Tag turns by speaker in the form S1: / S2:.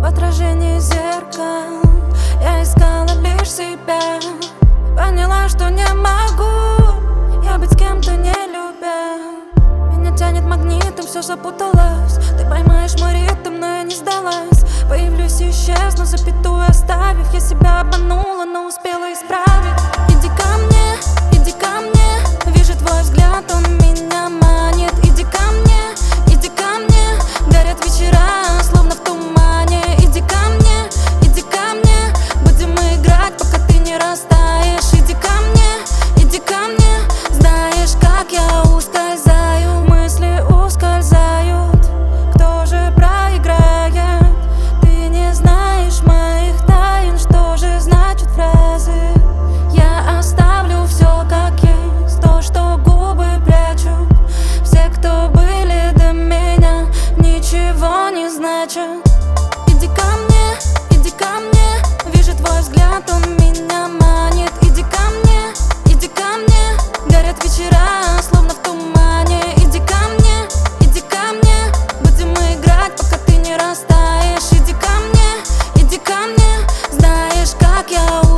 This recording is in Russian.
S1: отражении зеркал я искала лишь себя. Поняла, что не могу я быть с кем-то, не любя. Меня тянет магнитом, все запуталось. Ты поймаешь мой ритм, но я не сдалась. Появлюсь и исчезну, запятую оставив. Я себя обманула, но успела исправить. Иди ко мне, вижу твой взгляд, он меня манит. Иди ко мне, горят вечера, словно в тумане. Иди ко мне, будем играть, пока ты не растаешь. Иди ко мне, знаешь, как я ускользаю. Мысли ускользают, кто же проиграет? Ты не знаешь моих тайн, что же значит фразы. Я оставлю все как есть, то, что губы прячут. Все, кто были до меня, ничего не значат. Иди ко мне, вижу твой взгляд, он меня манит. Иди ко мне, горят вечера, словно в тумане. Иди ко мне, будем играть, пока ты не растаешь. Иди ко мне, знаешь, как я